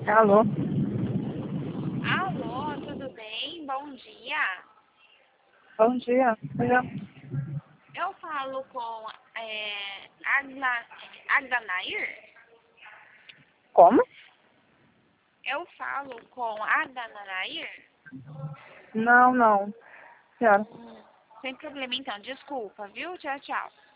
Alô? Alô, tudo bem? Bom dia. Bom dia. Eu falo com Agda Nair? Como? Eu falo com Agda Nair? Não, não. Senhora. Sem problema então, desculpa, viu? Tchau, tchau.